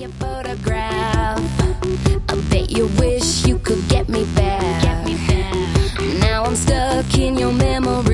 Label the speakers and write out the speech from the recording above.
Speaker 1: your photograph. I bet you wish you could get me back. Now I'm stuck in your memory.